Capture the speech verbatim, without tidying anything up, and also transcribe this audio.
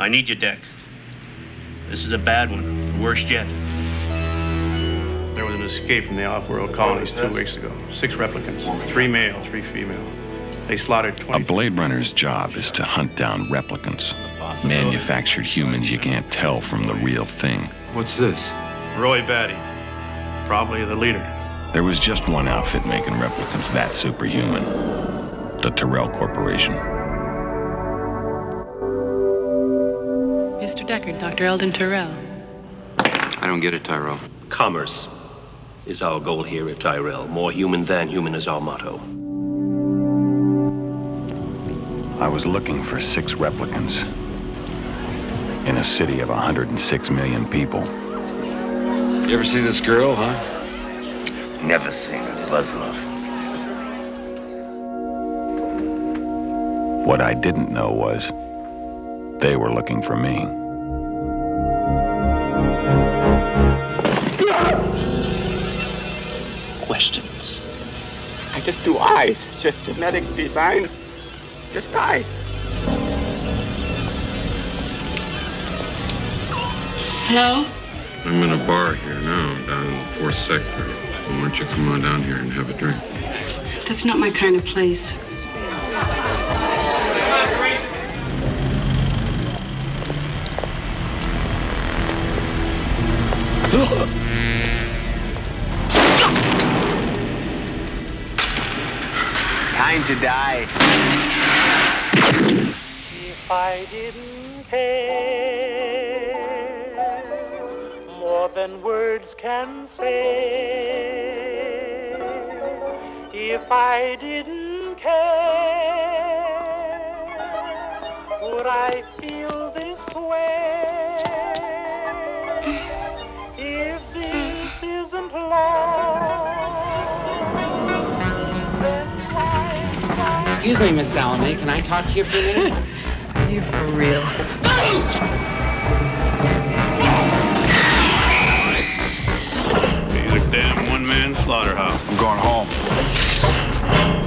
I need your deck. This is a bad one, the worst yet. There was an escape from the off-world colonies two weeks ago. Six replicants, three male, three female. They slaughtered twenty... A Blade Runner's job is to hunt down replicants. Manufactured humans you can't tell from the real thing. What's this? Roy Batty, probably the leader. There was just one outfit making replicants that superhuman. The Tyrell Corporation. Mister Deckard, Doctor Eldon Tyrell. I don't get it, Tyrell. Commerce is our goal here at Tyrell. More human than human is our motto. I was looking for six replicants in a city of one hundred six million people. You ever see this girl, huh? Never seen a Buzzlove. What I didn't know was they were looking for me. Questions? I just do eyes. Just genetic design. Just eyes. Hello? I'm in a bar here now, down in the fourth sector. Why don't you come on down here and have a drink? That's not my kind of place. Time to die. If I didn't care more than words can say, if I didn't care, would I feel this way? If this isn't love, then why? Excuse me, Miss Salome, can I talk to you for a minute? You for real? He's a damn one-man slaughterhouse. I'm going home.